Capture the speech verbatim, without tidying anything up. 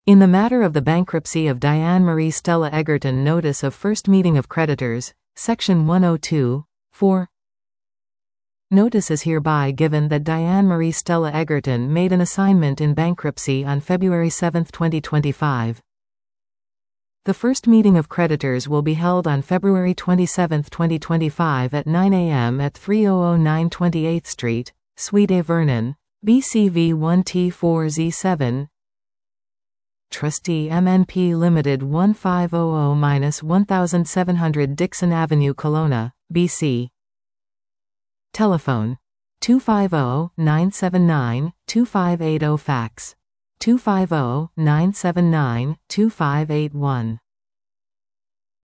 In the matter of the bankruptcy of Diane Marie Stella Egerton, Notice of First Meeting of Creditors, Section one oh two, four. Notice is hereby given that Diane Marie Stella Egerton made an assignment in bankruptcy on February seventh twenty twenty-five. The first meeting of creditors will be held on February twenty-seventh twenty twenty-five at nine A M at three thousand nine twenty-eighth Street, Suite A, Vernon, B C V one T four Z seven. Trustee M N P Limited one five zero zero seventeen hundred Dixon Avenue, Kelowna, B C. Telephone two five zero, nine seven nine, two five eight zero. Fax two five zero, nine seven nine, two five eight one.